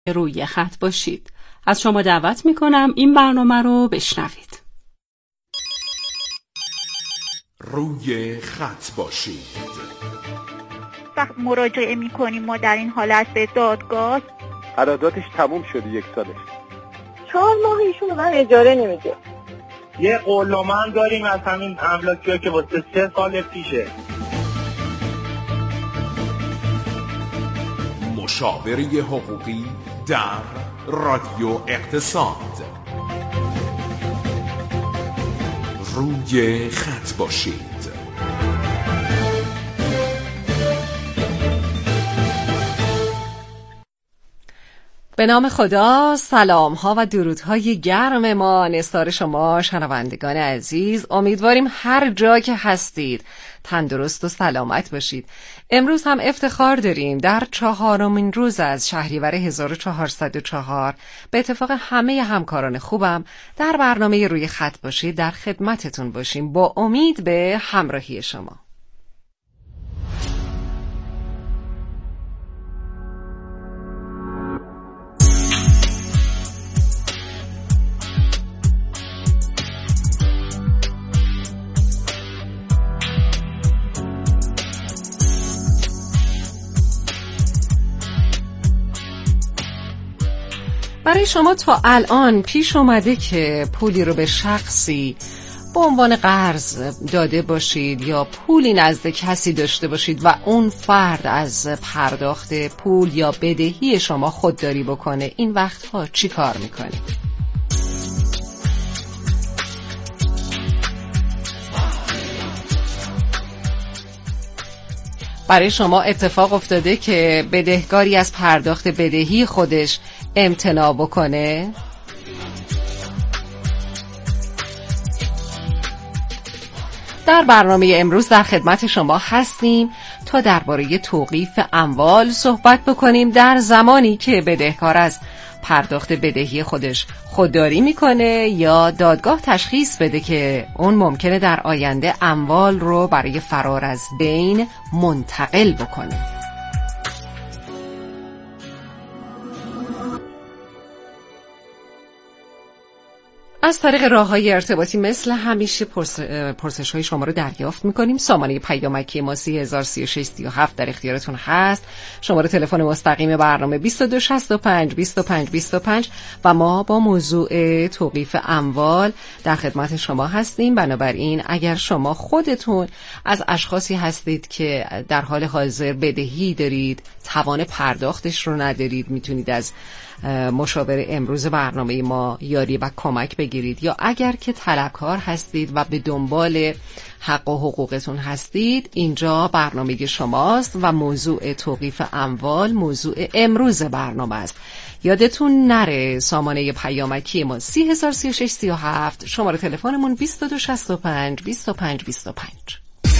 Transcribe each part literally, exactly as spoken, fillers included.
روی خط باشید. از شما دعوت میکنم این برنامه رو بشنوید. روی خط باشید. وقت مراجعه میکنیم ما در این حالت به دادگاه، قراردادش تموم شده یک سالش. چهار ماه ایشون من اجاره نمیده. یه قولنامه هم داریم از همین املاکی‌ها که واسه سه سال پیشه. مشاوره حقوقی در رادیو اقتصاد. روی خط باشید. به نام خدا، سلام ها و درودهای گرم ما نثار شما شنوندگان عزیز. امیدواریم هر جا که هستید تندرست و سلامت باشید. امروز هم افتخار داریم در چهارمین روز از شهریور هزار و چهارصد و چهار به اتفاق همه همکاران خوبم در برنامه روی خط باشید در خدمتتون باشیم با امید به همراهی شما. برای شما تا الان پیش اومده که پولی رو به شخصی به عنوان قرض داده باشید یا پولی نزد کسی داشته باشید و اون فرد از پرداخت پول یا بدهی شما خودداری بکنه؟ این وقتها چی کار میکنید؟ برای شما اتفاق افتاده که بدهکاری از پرداخت بدهی خودش امتناع بکنه؟ در برنامه امروز در خدمت شما هستیم تا درباره توقیف اموال صحبت بکنیم در زمانی که بدهکار از پرداخت بدهی خودش خودداری میکنه یا دادگاه تشخیص بده که اون ممکنه در آینده اموال رو برای فرار از دین منتقل بکنه. از طریق راه‌های ارتباطی مثل همیشه پرس... پرسش‌های شما رو دریافت می‌کنیم. سامانه پیامکی ما سی هزار سی و شش سی و هفت در اختیارتون هست. شماره تلفن مستقیم برنامه بیست و دو شصت و پنج بیست و پنج بیست و پنج و ما با موضوع توقیف اموال در خدمت شما هستیم. بنابراین اگر شما خودتون از اشخاصی هستید که در حال حاضر بدهی دارید، توان پرداختش رو ندارید، میتونید از مشاور امروز برنامه ما یاری و کمک بگیرید. یا اگر که طلبکار هستید و به دنبال حق و حقوقتون هستید، اینجا برنامه شماست و موضوع توقیف اموال موضوع امروز برنامه است. یادتون نره سامانه پیامکی ما سی هزار سی و شش سی و هفت، شماره تلفنمون بیست و دو شصت و پنج بیست و پنج بیست و پنج.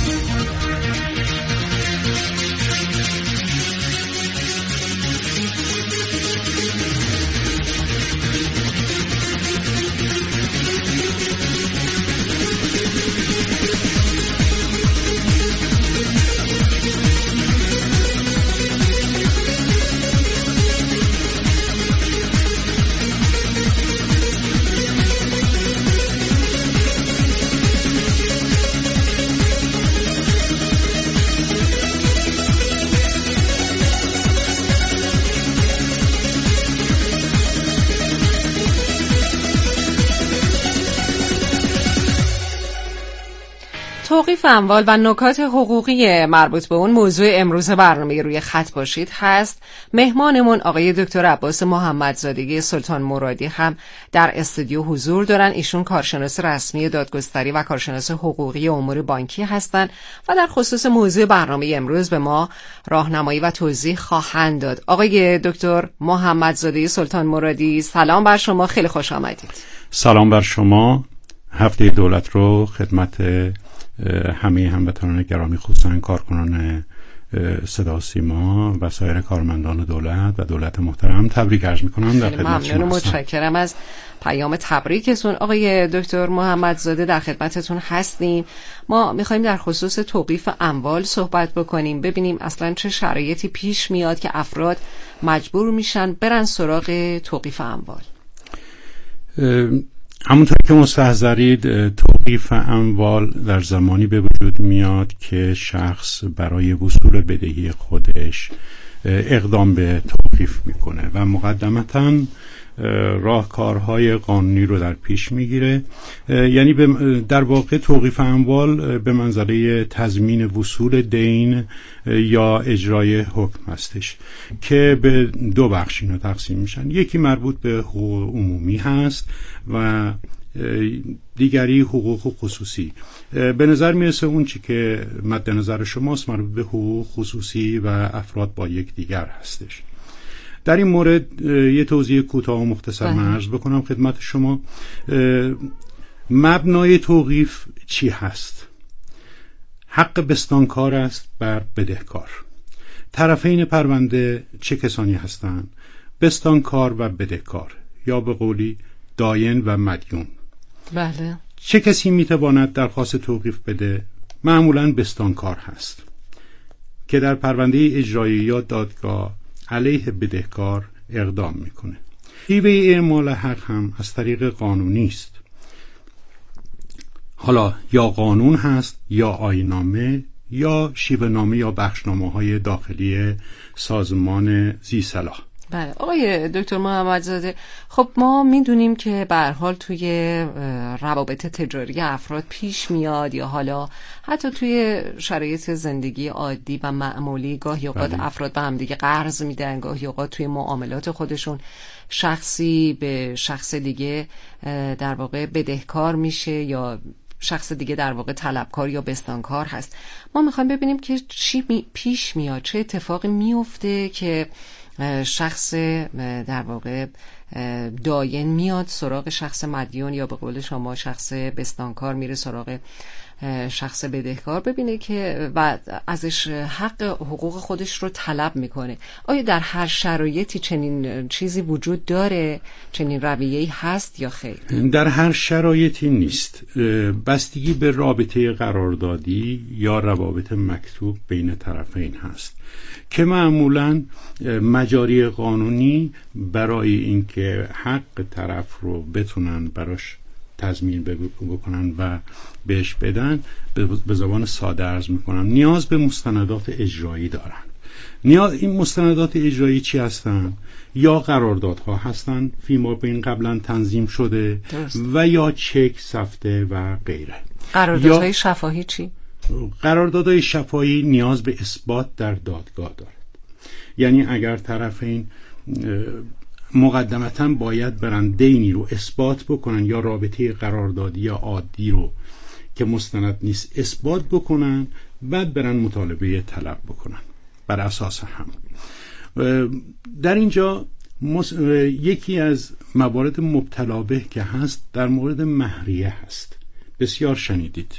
توقیف اموال و نکات حقوقی مربوط به اون موضوع امروز برنامه روی خط باشید هست. مهمانمون آقای دکتر عباس محمدزاده سلطان مرادی هم در استودیو حضور دارن. ایشون کارشناس رسمی دادگستری و کارشناس حقوقی امور بانکی هستند و در خصوص موضوع برنامه امروز به ما راهنمایی و توضیح خواهند داد. آقای دکتر محمدزاده سلطان مرادی، سلام بر شما، خیلی خوش آمدید. سلام بر شما. هفته دولت رو خدمت همه هموطنان گرامی خصوصا کارکنان صدا سیما و سایر کارمندان دولت و دولت محترم تبریک عرض میکنم. در خدمت شما ممنون و متشکرم از پیام تبریکتون. آقای دکتر محمدزاده در خدمتتون هستیم. ما میخوایم در خصوص توقیف اموال صحبت بکنیم، ببینیم اصلا چه شرایطی پیش میاد که افراد مجبور میشن برن سراغ توقیف اموال. همونطور که مستحضرید توقیف اموال در زمانی به وجود میاد که شخص برای وصول بدهی خودش اقدام به توقیف میکنه و مقدمتاً راهکارهای قانونی رو در پیش میگیره. یعنی در واقع توقیف اموال به منزله تضمین وصول دین یا اجرای حکم هستش که به دو بخش اینا تقسیم میشن. یکی مربوط به حقوق عمومی هست و دیگری حقوق خصوصی. به نظر میرسه اون چی که مد نظر شماست مربوط به حقوق خصوصی و افراد با یک دیگر هستش. در این مورد یه توضیح کوتاه و مختصر من عرض بکنم خدمت شما. مبنای توقیف چی هست؟ حق بستانکار است بر بدهکار. طرفین پرونده چه کسانی هستند؟ بستانکار و بدهکار، یا به قولی داین و مدیون. بله. چه کسی میتواند درخواست توقیف بده؟ معمولاً بستانکار هست که در پرونده اجرایی یا دادگاه علیه بدهکار اقدام میکنه. شیوه اعمال حق هم از طریق قانونی است. حالا یا قانون هست یا آیین‌نامه یا شیوه‌نامه یا بخشنامه‌های داخلی سازمان ذی‌صلاح. بله آقای دکتر محمدزاده، خب ما میدونیم که به هر حال توی روابط تجاری افراد پیش میاد یا حالا حتی توی شرایط زندگی عادی و معمولی گاهی اوقات افراد به هم دیگه قرض میدن، گاهی اوقات توی معاملات خودشون شخصی به شخص دیگه در واقع بدهکار میشه یا شخص دیگه در واقع طلبکار یا بستانکار هست. ما میخوایم ببینیم که چی می پیش میاد، چه اتفاقی میفته که شخص در واقع داین میاد سراغ شخص مدیون یا به قول شما شخص بستانکار میره سراغ شخص بدهکار، ببینه که بعد ازش حق حقوق خودش رو طلب میکنه. آیا در هر شرایطی چنین چیزی وجود داره، چنین رویه‌ای هست یا خیر؟ در هر شرایطی نیست. بستگی به رابطه قراردادی یا روابط مکتوب بین طرفین هست که معمولاً مجاری قانونی برای اینکه حق طرف رو بتونن براش تضمین بکنن و بهش بدن به زبان ساده عرض میکنم نیاز به مستندات اجرایی دارن. نیاز این مستندات اجرایی چی هستن؟ یا قراردادها هستن فیما بین قبلا تنظیم شده درست. و یا چک سفته و غیره. قراردادهای شفاهی چی؟ قراردادهای شفاهی نیاز به اثبات در دادگاه دارد. یعنی اگر طرفین مقدمتاً باید برن دینی رو اثبات بکنن یا رابطه قراردادی یا عادی رو که مستند نیست اثبات بکنن، بعد برن مطالبه طلب بکنن بر اساس هم. در اینجا یکی از موارد مبتلا به که هست در مورد مهریه هست. بسیار شنیدید.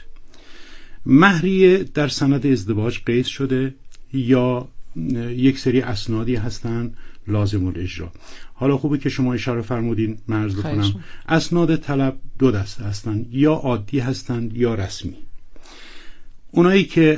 مهریه در سند ازدواج قید شده یا یک سری اسنادی هستن لازم الاجرا. حالا خوبه که شما اشاره فرمودین من عرض بکنم اسناد طلب دو دسته هستن، یا عادی هستن یا رسمی. اونایی که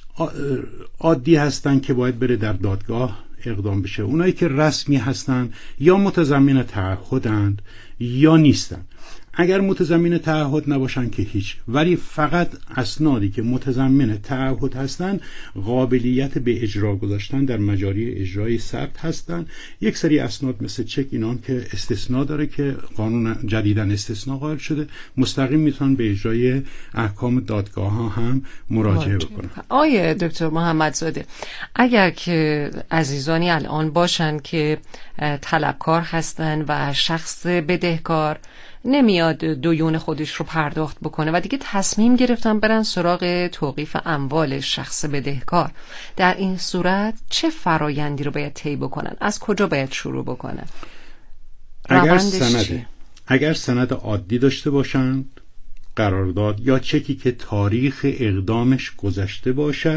عادی هستن که باید بره در دادگاه اقدام بشه، اونایی که رسمی هستن یا متضمن تعهدند یا نیستن. اگر متضمن تعهد نباشن که هیچ، ولی فقط اسنادی که متضمن تعهد هستن قابلیت به اجرا گذاشتن در مجاری اجرایی ثبت هستن. یک سری اسناد مثل چک اینان که استثناء داره که قانون جدیدن استثناء قائل شده، مستقیم میتونن به اجرای احکام دادگاه ها هم مراجعه بکنن. آیه دکتر محمدزاده، اگر که عزیزانی الان باشن که طلبکار هستن و شخص بدهکار نمیاد دیون خودش رو پرداخت بکنه و دیگه تصمیم گرفتن برن سراغ توقیف اموال شخص بدهکار، در این صورت چه فرایندی رو باید طی بکنن؟ از کجا باید شروع بکنن؟ اگر سند اگر سند عادی داشته باشند، قرارداد یا چکی که تاریخ اقدامش گذشته باشد،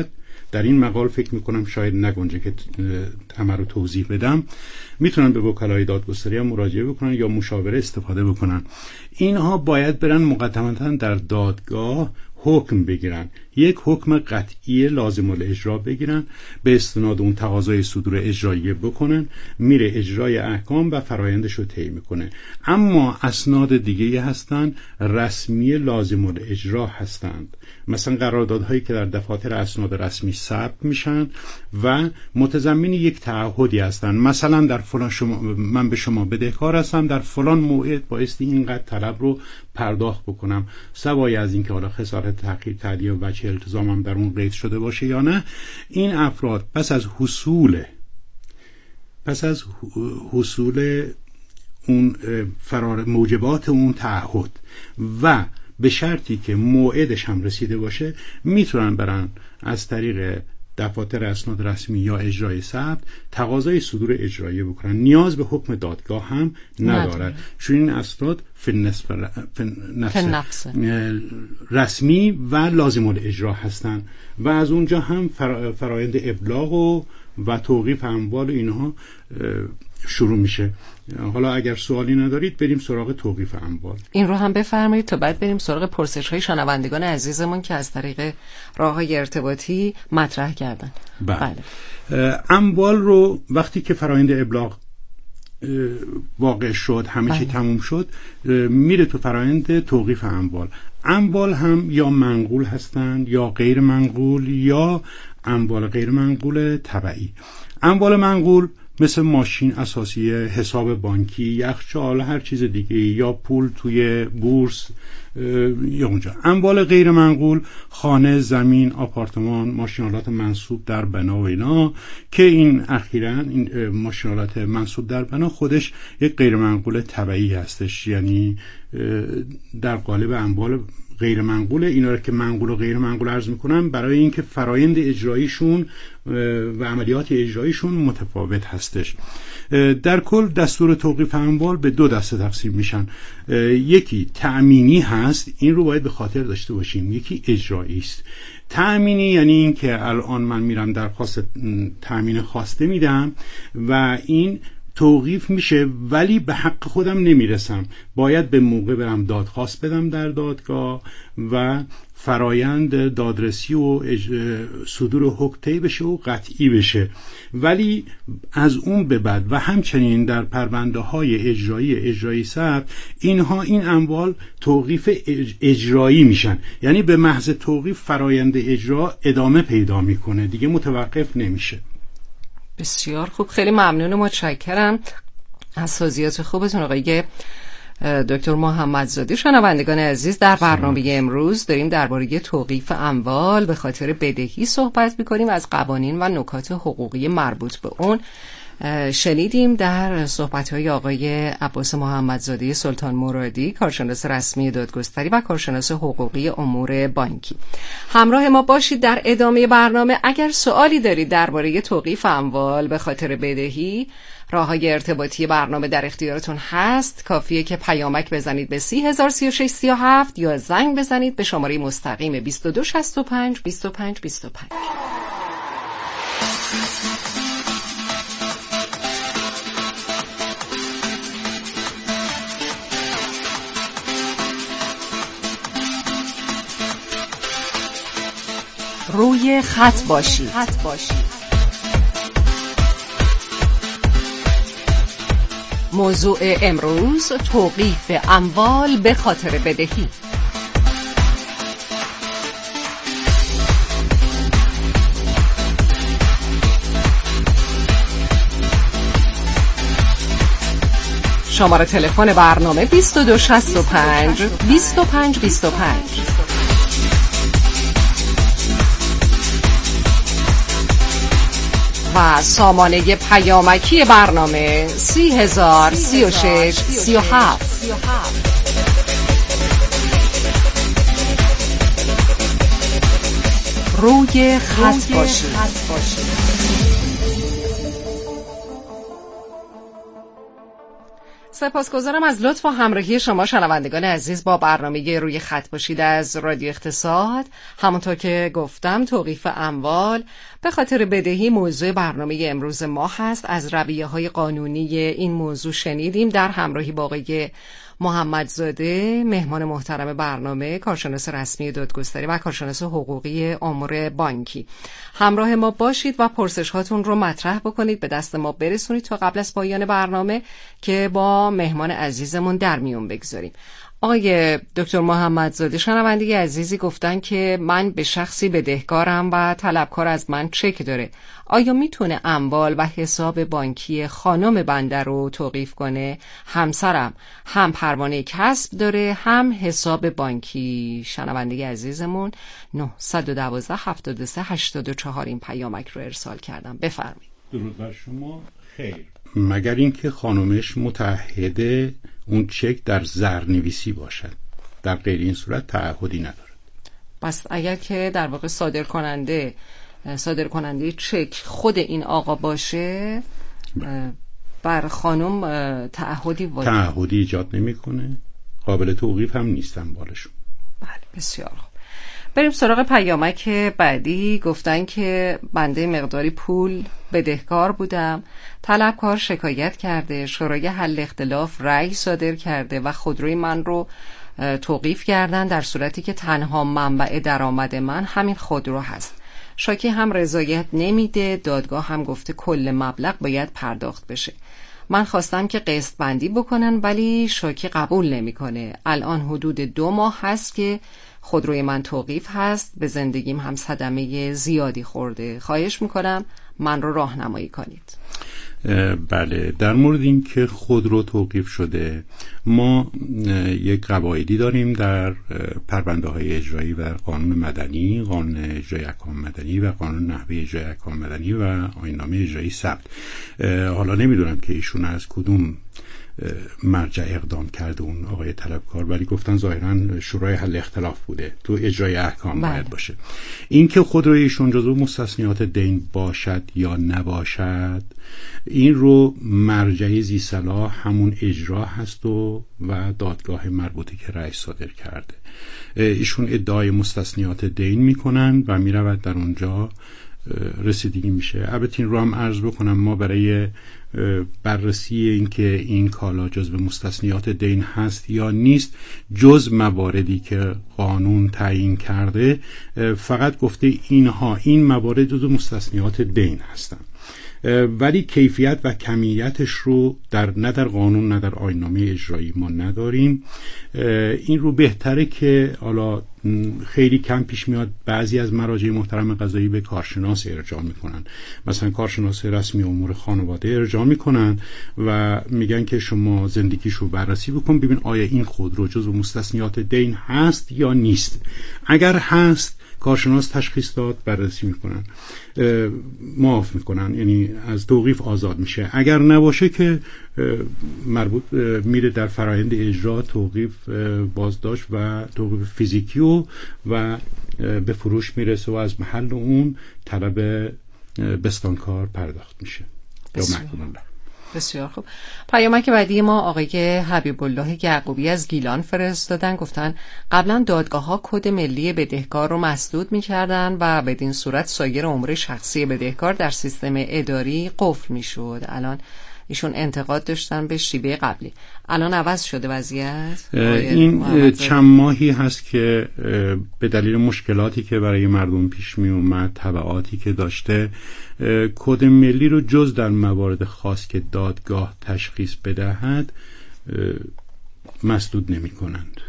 در این مقال فکر میکنم شاید نگنجه که همه رو توضیح بدم. میتونن به وکلای دادگستری هم مراجعه بکنن یا مشاوره استفاده بکنن. اینها باید برن مقدمتا در دادگاه حکم بگیرن، یک حکم قطعی لازم الاجرا بگیرن، به استناد اون تقاضای صدور اجرایی بکنن، میره اجرای احکام و فرایندش رو طی میکنه. اما اسناد دیگه هستن رسمی لازم الاجرا هستند، مثلا قراردادهایی که در دفاتر اسناد رسمی ثبت میشن و متضمن یک تعهدی هستن. مثلا در فلان شما من به شما بدهکار هستم، در فلان موعد بایستی اینقدر طلب رو پرداخت بکنم، سوای از اینکه حالا خسارت تحقیر تعدیه و وجه التزامم در اون قید شده باشه یا نه. این افراد پس از حصول پس از حصول اون فرار موجبات اون تعهد و به شرطی که موعدش هم رسیده باشه میتونن برن از طریق دفاتر اسناد رسمی یا اجرای ثبت تقاضای صدور اجرایی بکنن، نیاز به حکم دادگاه هم ندارد، چون این اسناد نفس رسمی و لازم الاجرا هستن و از اونجا هم فرایند ابلاغ و و توقیف اموال اینها شروع میشه. حالا اگر سوالی ندارید بریم سراغ توقیف اموال. این رو هم بفرمایید تا بعد بریم سراغ پرسش های شنوندگان عزیزمون که از طریق راه‌های ارتباطی مطرح کردن. بله. بله. اموال رو وقتی که فرایند ابلاغ واقع شد، همه چی تموم شد، میره تو فرایند توقیف اموال. اموال هم یا منقول هستند یا غیر منقول یا اموال غیر منقول تبعی. اموال منقول مثل ماشین اساسی، حساب بانکی، یخچال، هر چیز دیگه، یا پول توی بورس یا اونجا. اموال غیر منقول خانه، زمین، آپارتمان، ماشینالات منصوب در بنا و اینا که این اخیراً این ماشینالات منصوب در بنا خودش یک غیر منقول تبعی هستش، یعنی در قالب اموال غیر منقوله. اینا رو که منقول و غیر منقول عرض میکنم برای اینکه فرایند اجراییشون و عملیات اجراییشون متفاوت هستش. در کل دستور توقیف اموال به دو دسته تقسیم میشن. یکی تأمینی هست، این رو باید به خاطر داشته باشیم. یکی اجرایی است. تأمینی یعنی این که الان من میرم درخواست تأمین خواسته میدم و این توقیف میشه ولی به حق خودم نمیرسم، باید به موقع برم دادخواست بدم در دادگاه و فرایند دادرسی و صدور حکم طی بشه و قطعی بشه. ولی از اون به بعد و همچنین در پرونده های اجرایی اجرایی ثبت اینها این اموال توقیف اجرایی میشن، یعنی به محض توقیف فرایند اجرا ادامه پیدا میکنه، دیگه متوقف نمیشه. بسیار خوب، خیلی ممنون و متشکرم از توضیحات خوبتون آقای دکتر محمدزاده. شنوندگان عزیز، در برنامه امروز داریم درباره توقیف اموال به خاطر بدهی صحبت می‌کنیم. از قوانین و نکات حقوقی مربوط به اون شنیدیم در صحبت‌های آقای عباس محمدزاده سلطان مرادی، کارشناس رسمی دادگستری و کارشناس حقوقی امور بانکی. همراه ما باشید در ادامه برنامه. اگر سوالی دارید درباره توقیف اموال به خاطر بدهی، راه‌های ارتباطی برنامه در اختیارتون هست. کافیه که پیامک بزنید به سی هزار سی و شش سی و هفت یا زنگ بزنید به شماره مستقیم بیست و دو شصت و پنج بیست و پنج بیست و پنج. روی خط باشید. خط باشید. موضوع امروز توقیف اموال به خاطر بدهی. شماره تلفن برنامه بیست و دو شصت و پنج بیست و پنج بیست و پنج. و سامانه پیامکی برنامه سی هزار سی و شش سی و هفت. روی خط باشید. سپاسگزارم از لطف و همراهی شما شنوندگان عزیز با برنامه روی خط باشید از رادیو اقتصاد. همونطور که گفتم توقیف اموال به خاطر بدهی موضوع برنامه امروز ما هست. از رویه‌های قانونی این موضوع شنیدیم در همراهی با آقای محمدزاده، مهمان محترم برنامه، کارشناس رسمی دادگستری و کارشناس حقوقی امور بانکی. همراه ما باشید و پرسش هاتون رو مطرح بکنید، به دست ما برسونید تا قبل از پایان برنامه که با مهمان عزیزمون در میون بگذاریم. آقای دکتر محمدزاده، شنونده عزیزی گفتن که من به شخصی بدهکارم و طلبکار از من چک داره. آیا میتونه اموال و حساب بانکی خانم بنده رو توقیف کنه؟ همسرم هم پروانه کسب داره هم حساب بانکی. شنونده عزیزمون نه یک دو هفت سه هشت چهار این پیامک رو ارسال کردم. بفرمایید. درود بر شما. خیر، مگر اینکه خانمش متعهده اون چک در زرنویسی باشد، در غیر این صورت تعهدی ندارد. پس اگر که در واقع صادر کننده صادر کننده چک خود این آقا باشه، بر خانم تعهدی وارد تعهدی ایجاد نمیکنه، قابل توقیف هم نیستن بالشون. بله، بسیار خوب. بریم سراغ پیامک بعدی. گفتن که بنده مقداری پول بدهکار بودم، طلبکار شکایت کرده، شورای حل اختلاف رأی صادر کرده و خودروی من رو توقیف کردن، در صورتی که تنها منبع درآمد من همین خودرو هست. شاکی هم رضایت نمیده، دادگاه هم گفته کل مبلغ باید پرداخت بشه. من خواستم که قسط بندی بکنن ولی شاکی قبول نمیکنه. الان حدود دو ماه هست که خودروی من توقیف هست، به زندگیم هم صدمه زیادی خورده. خواهش میکنم من رو راهنمایی کنید. بله، در مورد این که خودرو توقیف شده، ما یک قواعدی داریم در پرونده های اجرایی و قانون مدنی، قانون اجرای احکام مدنی و قانون نحوه اجرای احکام مدنی و آیین‌نامه اجرایی ثبت. حالا نمیدونم که ایشون از کدوم مرجع اقدام کرده اون آقای طلبکار، ولی گفتن ظاهرا شورای حل اختلاف بوده، تو اجرای احکام بله. باید باشه. این که خودروی ایشون جزو مستثنیات دین باشد یا نباشد، این رو مرجع ذی صلاح همون اجرا هست و و دادگاه مربوطه که رأی صادر کرده. ایشون ادعای مستثنیات دین میکنن و میرود در اونجا رسیدگی میشه. البته این رو هم عرض بکنم، ما برای بررسی این که این کالا جزو مستثنیات دین هست یا نیست، جز مواردی که قانون تعیین کرده، فقط گفته اینها این موارد جزو مستثنیات دین هستند، ولی کیفیت و کمیتش رو در نه در قانون نه در آیین‌نامه اجرایی ما نداریم. این رو بهتره که حالا خیلی کم پیش میاد بعضی از مراجع محترم قضایی به کارشناس ارجاع میکنن، مثلا کارشناس رسمی امور خانواده ارجاع میکنن و میگن که شما زندگیشو بررسی بکن ببین آیا این خودرو جزو مستثنیات دین هست یا نیست. اگر هست، کارشناس تشخیص داد، بررسی میکنن، معاف میکنن، یعنی از توقیف آزاد میشه. اگر نباشه که مربوط میره در فرآیند اجرا، توقیف بازداشت و توقیف فیزیکی و و به فروش میرسه و از محل اون طلب بستانکار پرداخت میشه یا محکوم الله. بسیار خوب. پیامک بعدی ما آقای حبیب الله یعقوبی از گیلان فرستادن. گفتن قبلا دادگاه‌ها کد ملی بدهکار رو مسدود می‌کردن و بدین صورت سایر امور شخصی بدهکار در سیستم اداری قفل می‌شد. الان ایشون انتقاد داشتن به شیوه قبلی. الان عوض شده وضعیت؟ این چند ماهی هست که به دلیل مشکلاتی که برای مردم پیش می اومد، تبعاتی که داشته، کد ملی رو جز در موارد خاص که دادگاه تشخیص بدهد مسدود نمی کنند.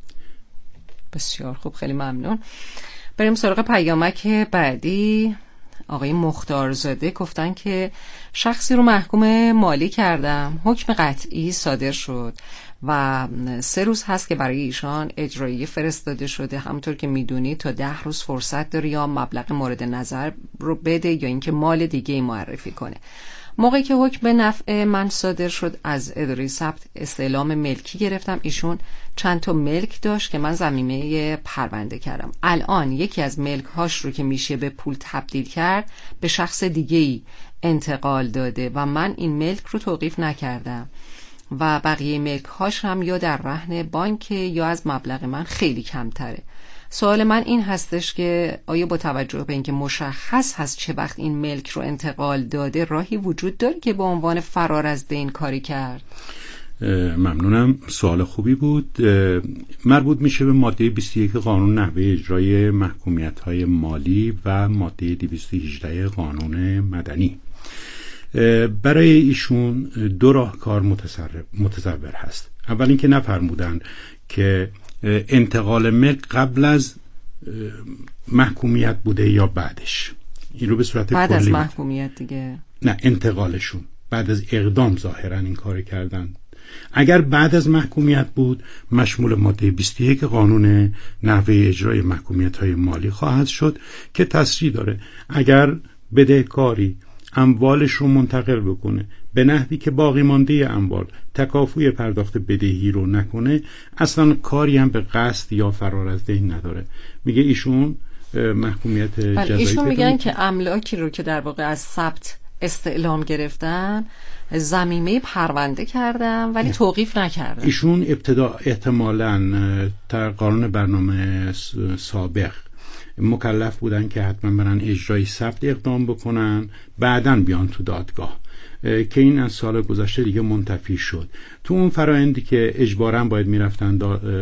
بسیار خوب، خیلی ممنون. بریم سراغ پیامک بعدی. آقای مختارزاده گفتن که شخصی رو محکوم مالی کردم، حکم قطعی صادر شد و سه روز هست که برای ایشان اجرایی فرستاده شده. همونطور که میدونی تا ده روز فرصت داره یا مبلغ مورد نظر رو بده یا اینکه مال دیگه معرفی کنه. موقعی که حکم نفع من صادر شد از اداره ثبت استعلام ملکی گرفتم. ایشون چند تا ملک داشت که من ضمیمه پرونده کردم. الان یکی از ملک هاش رو که میشه به پول تبدیل کرد به شخص دیگه‌ای انتقال داده و من این ملک رو توقیف نکردم. و بقیه ملک هاش هم یا در رهن بانک یا از مبلغ من خیلی کمتره. سوال من این هستش که آیا با توجه به اینکه مشخص هست چه وقت این ملک رو انتقال داده راهی وجود داره که به عنوان فرار از دین کاری کرد؟ ممنونم، سوال خوبی بود. مربوط میشه به ماده بیست و یک قانون نحوه اجرای محکومیت‌های مالی و ماده دویست و هجده قانون مدنی. برای ایشون دو راهکار متصور هست. اول اینکه نفرمودن که انتقال ملک قبل از محکومیت بوده یا بعدش. این رو به صورت بعد کلی از محکومیت دیگه. نه، انتقالشون بعد از اقدام ظاهرا این کار کردن. اگر بعد از محکومیت بود مشمول ماده بیست و یک قانون نحوه اجرای محکومیت‌های مالی خواهد شد که تصریح داره اگر بدهکاری اموالش رو منتقل بکنه به نحوی که باقی مانده اموال تکافوی پرداخت بدهی رو نکنه، اصلا کاری هم به قصد یا فرار از دین نداره. میگه ایشون محکومیت جزایی. ایشون میگن که املاکی رو که در واقع از ثبت استعلام گرفتن ضمیمه پرونده کردن ولی نه. توقیف نکردن. ایشون ابتدا احتمالاً در قانون برنامه سابق مکلف بودن که حتما برن اجرای ثبت اقدام بکنن، بعداً بیان تو دادگاه، که این از سال گذشته دیگه منتفی شد. تو اون فرآیندی که اجباراً باید میرفتن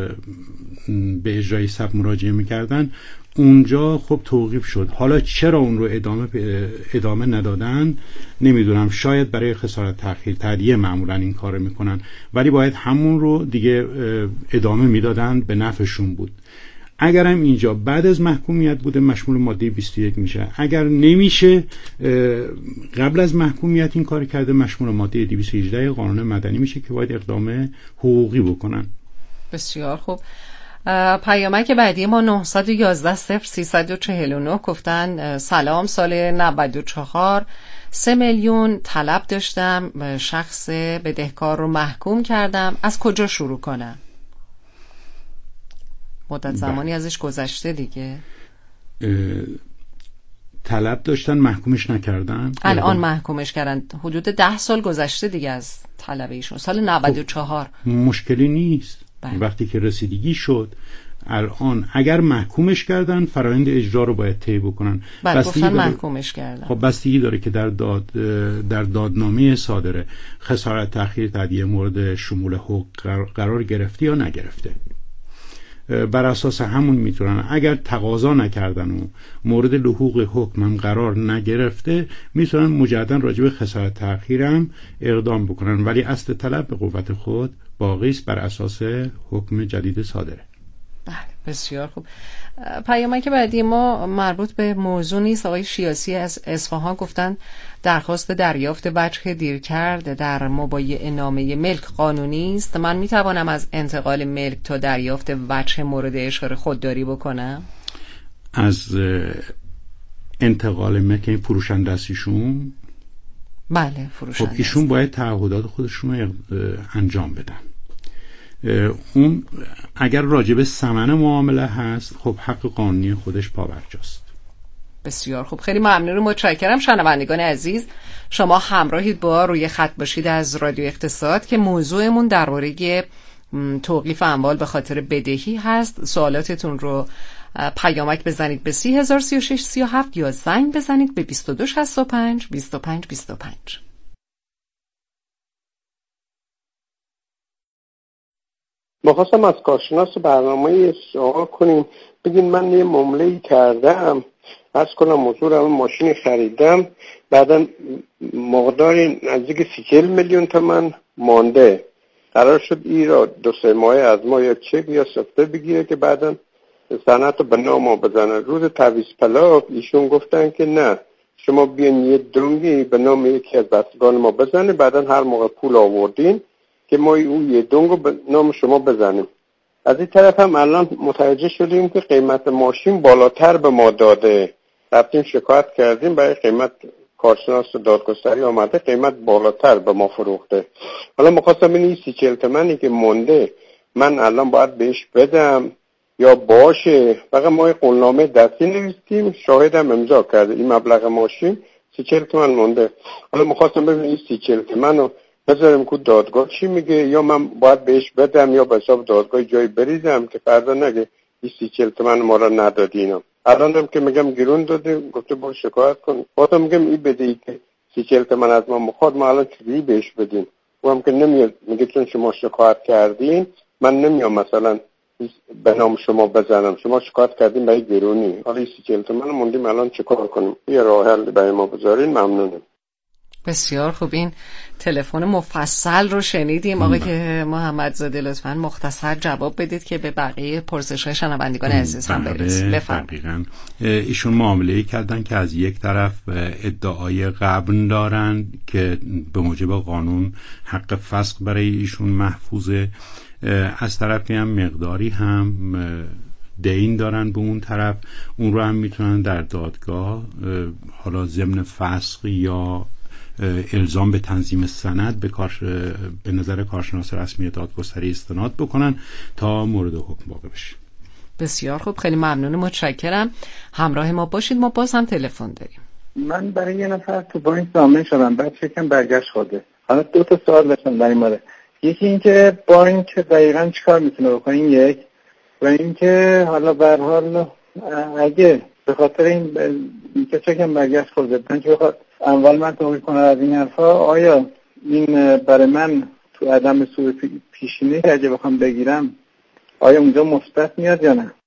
به اجرای ثبت مراجعه میکردن، اونجا خب توقیف شد. حالا چرا اون رو ادامه ادامه ندادن نمیدونم، شاید برای خسارت تأخیر تادیه معمولا این کارو میکنن، ولی باید همون رو دیگه ادامه میدادن، به نفعشون بود. اگرم اینجا بعد از محکومیت بوده مشمول ماده بیست و یک میشه، اگر نمیشه قبل از محکومیت این کار کرده مشمول ماده دویست و هجده قانون مدنی میشه که باید اقدام حقوقی بکنن. بسیار خوب. پیامک بعدی ما نه یک یک صفر سه چهار نه گفتن سلام، سال نود و چهار سه میلیون طلب داشتم، شخص بدهکار رو محکوم کردم، از کجا شروع کنم؟ مدت زمانی ازش گذشته دیگه. طلب داشتن محکومش نکردن، الان محکومش کردن، حدود ده سال گذشته دیگه از طلب ایشون، سال نود و چهار. مشکلی نیست. بله. وقتی که رسیدگی شد الان اگر محکومش کردن فرآیند اجرا رو باید طی بکنن. بله گفتن محکومش کردن. خب بستگی داره که در داد در دادنامه صادره خسارت تأخیر تادیه مورد شمول حقوق قرار گرفته یا نگرفته. بر اساس همون میتونن، اگر تقاضا نکردن و مورد لحوق حکم هم قرار نگرفته میتونن مجددا راجع به خسارت تأخیر هم اقدام بکنن، ولی اصل طلب به قوت خود باقی است بر اساس حکم جدید صادره. بله بسیار خوب. پیامک بعدی ما مربوط به موضوع نیست. آقای شیاسی از اصفهان گفتن درخواست دریافت وجه دیرکرد در مبایعه نامه ملک قانونی است. من میتوانم از انتقال ملک تا دریافت وجه مورد اشاره خودداری بکنم؟ از انتقال ملک این فروشنده ایشون؟ بله فروشنده. خب ایشون باید تعهدات خودشون رو انجام بدن. اون اگر راجب ثمن معامله هست خب حق قانونی خودش پابرجاست. بسیار خوب، خیلی ممنون و متشکرم. شنوندگان عزیز، شما همراهید با روی خط باشید از رادیو اقتصاد که موضوعمون درباره توقیف اموال به خاطر بدهی هست. سوالاتتون رو پیامک بزنید به سی هزار سی و شش سی و هفت یا زنگ بزنید به بیست و دو شصت و پنج بیست و پنج بیست و پنج. می‌خواستم از کارشناس برنامه سوال کنیم، بگین من یه معامله‌ای کردم، عرض کنم موضوع ماشین خریدم، بعدا مقدار نزدیک سی چهل میلیون تومان مانده، قرار شد ای را دو سه ماه از ما یا چک یا سفته بگیره که بعدا سند رو به نام ما بزنن. روز تعویض طلاق ایشون گفتن که نه، شما بیان یه دونگی به نام یکی از بستگان ما بزنه، بعدا هر موقع پول آوردین که ما اون یه دونگو به نام شما بزنیم. از این طرف هم الان متوجه شدیم که قیمت ماشین بالاتر به ما داده، رفتیم شکایت کردیم، برای قیمت کارشناس دادگستری آمده قیمت بالاتر به ما فروخته. حالا می‌خواستم این سی چهل تومانی که مونده من الان باید بهش بدم یا باشه؟ فقط ما قولنامه دستی نوشتیم، شاهدم امضا کرده این مبلغ ماشین سی چهل تومن مونده. حالا می‌خواستم ببینم این سی چهل تومن رو بذاریم که دادگاه چی میگه، یا من باید بهش بدم یا به حساب دادگاه جای بریزم که فردا نگه این سی چل تومن ما را ندادینم. الانم که میگم گرون داده، گفته برو شکایت کن. خودم میگم این بده ای که سی چل تومن از ما مخواد، ما الان چجوری بهش بدیم؟ و هم که نمیاد، میگه چون شما شکایت کردین من نمیام مثلا به نام شما بزنم، شما شکایت کردین به گرونی، حالا سی چل تومن موندیم الان چیکار کنیم؟ یه راه حل برای ما بذارین ممنونم. بسیار خوب، این تلفن مفصل رو شنیدیم. آقای که محمدزاده لطفاً مختصر جواب بدید که به بقیه پرسش‌های شنوندگان عزیز هم برسیم. بفرمایید. ایشون معامله‌ای کردن که از یک طرف ادعای غبن دارن که به موجب قانون حق فسخ برای ایشون محفوظه، از طرفی هم مقداری هم دین دارن به اون طرف، اون رو هم میتونن در دادگاه حالا ضمن فسخ یا الزام به تنظیم سند به کار به نظر کارشناس رسمی دادگستری استناد بکنن تا مورد حکم واقع بشه. بسیار خوب، خیلی ممنون، متشکرم. همراه ما باشید، ما باز هم تلفن داریم. من برای یه نفر تو بانک ضامن شدم، بعد شکم برگشت خوده. حالا دو تا سوال داشتم در این مورد. یکی این که بانک دقیقاً چیکار میتونه بکنه، این یک، و این که حالا به هر حال اگه به خاطر این که چکم برگشت خورده بانک بخواد اموال من توقیف کنه از این حرفا، آیا این برای من تو عدم سوء پیشینه اگه بخوام بگیرم آیا اونجا مثبت میاد یا نه؟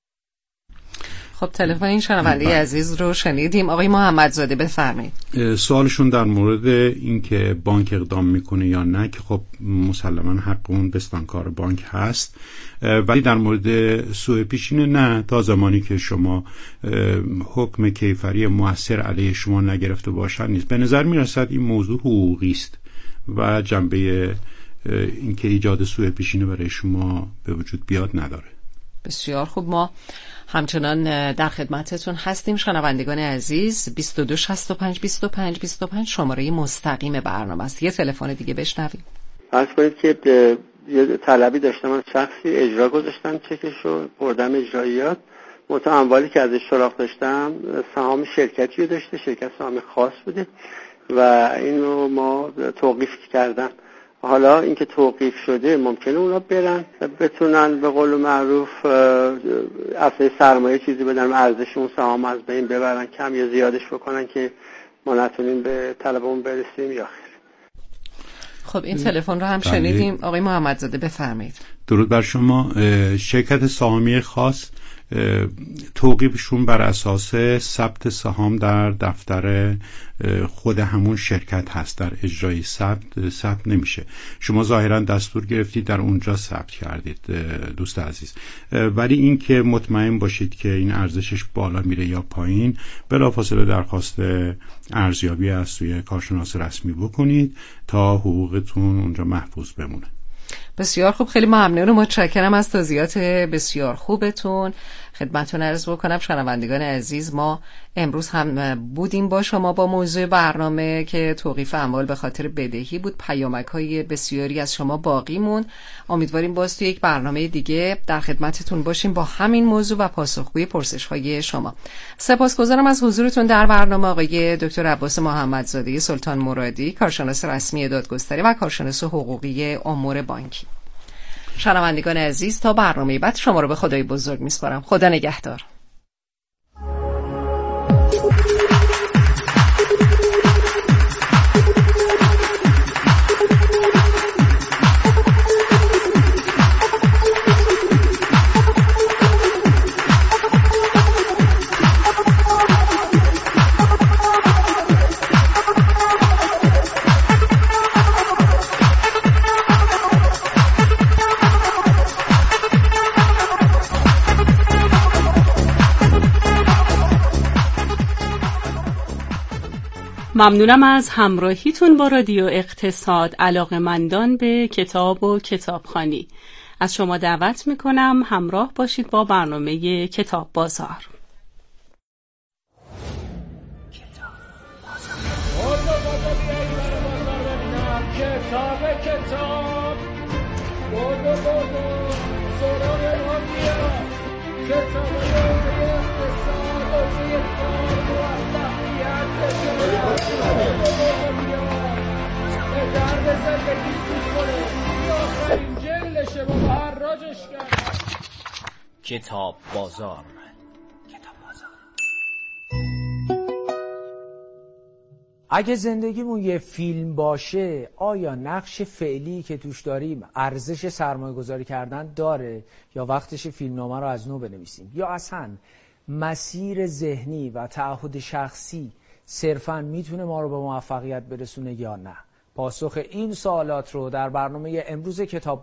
خب تلفن این شنونده عزیز رو شنیدیم. آقای محمدزاده بفرمایید. سوالشون در مورد اینکه بانک اقدام میکنه یا نه که خب مسلما حق اون بستانکار بانک هست، ولی در مورد سوء پیشینه نه، تا زمانی که شما حکم کیفری مؤثر علیه شما نگرفته باشد نیست. به نظر میرسد این موضوع حقوقی است و جنبه اینکه ایجاد سوء پیشینه برای شما به وجود بیاد نداره. بسیار خوب، ما همچنان در خدمتتون هستیم شنوندگان عزیز. بیست و دو شصت و پنج بیست و پنج بیست و پنج شماره مستقیم برنامه است. یه تلفن دیگه بشنویم. عرض کنید که یه طلبی داشتم از شخصی، اجرا گذاشتم چکشو، بردم اجراییات، مطمئن اموالی که ازش سراغ داشتم سهام شرکتی رو داشته، شرکت سهام خاص بوده و اینو ما توقیف کردن. حالا اینکه توقیف شده ممکنه اونا برن بتونن به قول معروف اصلا سرمایه چیزی بدن و ارزش اون سهام از بین ببرن، کم یا زیادش بکنن که ما نتونیم به طلبمون برسیم یا خیر. خب این تلفن رو هم شنیدیم. آقای محمدزاده بفرمایید. درود بر شما. شرکت سهامی خاص توقیفشون بر اساس ثبت سهام در دفتر خود همون شرکت هست، در اجرای ثبت ثبت نمیشه. شما ظاهرا دستور گرفتید در اونجا ثبت کردید دوست عزیز، ولی این که مطمئن باشید که این ارزشش بالا میره یا پایین، بلافاصله درخواست ارزیابی از سوی کارشناس رسمی بکنید تا حقوقتون اونجا محفوظ بمونه. بسیار خوب، خیلی ممنون و متشکرم از توضیحات بسیار خوبتون. خدمتتون عرض بکنم شنوندگان عزیز، ما امروز هم بودیم با شما با موضوع برنامه که توقیف اموال به خاطر بدهی بود. پیامک‌های بسیاری از شما باقی مون. امیدواریم باز تو یک برنامه دیگه در خدمتتون باشیم با همین موضوع و پاسخگوی پرسش‌های شما. سپاسگزارم از حضورتون در برنامه آقای دکتر عباس محمدزاده سلطان مرادی، کارشناس رسمی دادگستری و کارشناس حقوقی امور بانکی. شنوندگان عزیز، تا برنامه بعد شما رو به خدای بزرگ میسپارم. خدا نگهدار. ممنونم از همراهیتون با رادیو اقتصاد. علاقه‌مندان به کتاب و کتابخوانی، از شما دعوت میکنم همراه باشید با برنامه کتاب بازار. در بزن به دیگه کنه آخرین جلشه بابا هر راجش کرد. کتاب بازار. اگه زندگیمون یه فیلم باشه، آیا نقش فعلی که توش داریم ارزش سرمایه گذاری کردن داره یا وقتش فیلمنامه رو از نو بنویسیم؟ یا اصلا مسیر ذهنی و تعهد شخصی صرفاً میتونه ما رو به موفقیت برسونه یا نه؟ پاسخ این سوالات رو در برنامه امروز کتاب